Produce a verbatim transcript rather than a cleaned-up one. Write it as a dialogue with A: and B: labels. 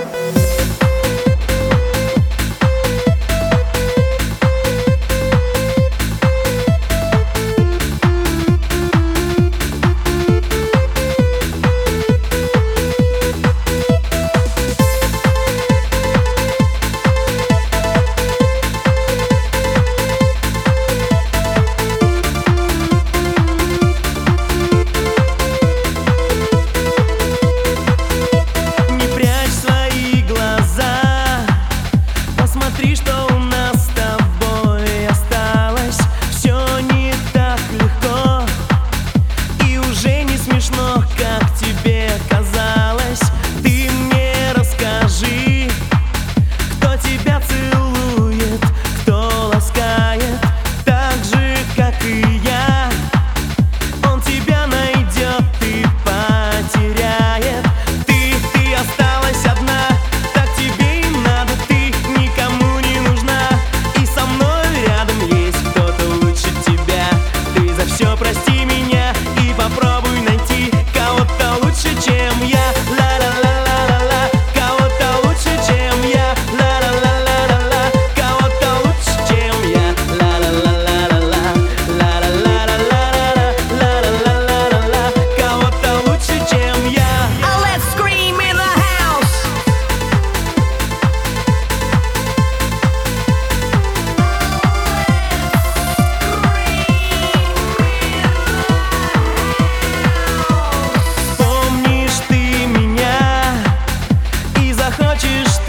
A: Смотри, что у нас с тобой осталось. Все не так легко и уже не смешно, как тебе казалось. Ты мне расскажи, кто тебя целует, кто ласкает так же, как и я. Он тебя найдет и потеряет. Ты, ты осталась одна, так тебе и надо. Ты никому не нужна, и со мной рядом есть кто-то лучше тебя. Ты за все прости меня и попробуй найти кого-то лучше, чем я. Ла-ла-ла-ла-ла-ла, кого-то лучше, чем я. Ла-ла-ла-ла-ла-ла, кого-то лучше, чем я. Ла-ла-ла-ла-ла-ла, ла-ла-ла-ла-ла-ла, ла-ла-ла-ла-ла, кого-то лучше, чем я.
B: Let's scream in the house.
A: Помнишь ты меня и захочешь